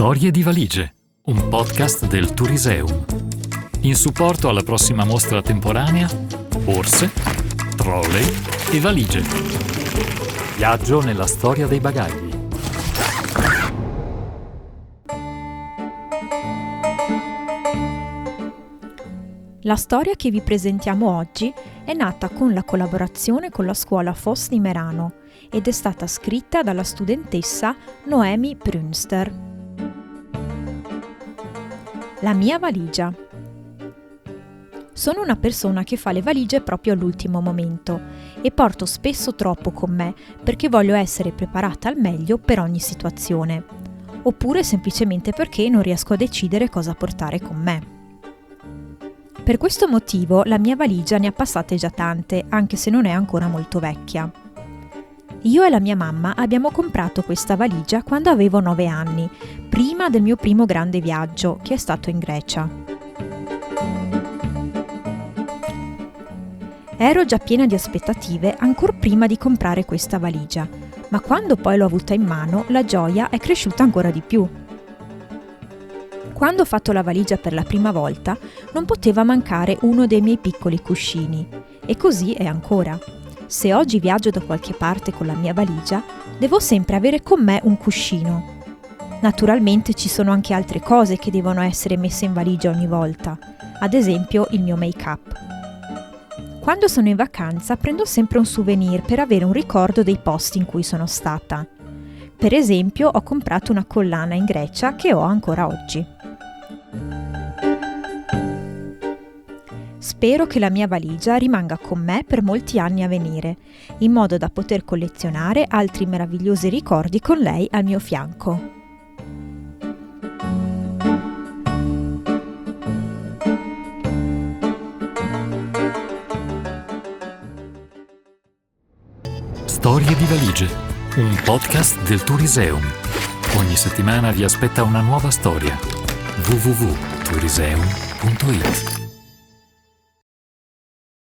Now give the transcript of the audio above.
Storie di valigie, un podcast del Touriseum. In supporto alla prossima mostra temporanea, borse, trolley e valigie. Viaggio nella storia dei bagagli. La storia che vi presentiamo oggi è nata con la collaborazione con la scuola Foss di Merano ed è stata scritta dalla studentessa Noemi Prünster. La mia valigia. Sono una persona che fa le valigie proprio all'ultimo momento e porto spesso troppo con me perché voglio essere preparata al meglio per ogni situazione, oppure semplicemente perché non riesco a decidere cosa portare con me. Per questo motivo la mia valigia ne ha passate già tante, anche se non è ancora molto vecchia. Io e la mia mamma abbiamo comprato questa valigia quando avevo 9 anni, prima del mio primo grande viaggio, che è stato in Grecia. Ero già piena di aspettative ancor prima di comprare questa valigia, ma quando poi l'ho avuta in mano, la gioia è cresciuta ancora di più. Quando ho fatto la valigia per la prima volta, non poteva mancare uno dei miei piccoli cuscini, e così è ancora. Se oggi viaggio da qualche parte con la mia valigia, devo sempre avere con me un cuscino. Naturalmente ci sono anche altre cose che devono essere messe in valigia ogni volta, ad esempio il mio make-up. Quando sono in vacanza prendo sempre un souvenir per avere un ricordo dei posti in cui sono stata. Per esempio ho comprato una collana in Grecia che ho ancora oggi. Spero che la mia valigia rimanga con me per molti anni a venire, in modo da poter collezionare altri meravigliosi ricordi con lei al mio fianco. Storie di valigie, un podcast del Touriseum. Ogni settimana vi aspetta una nuova storia. www.touriseum.it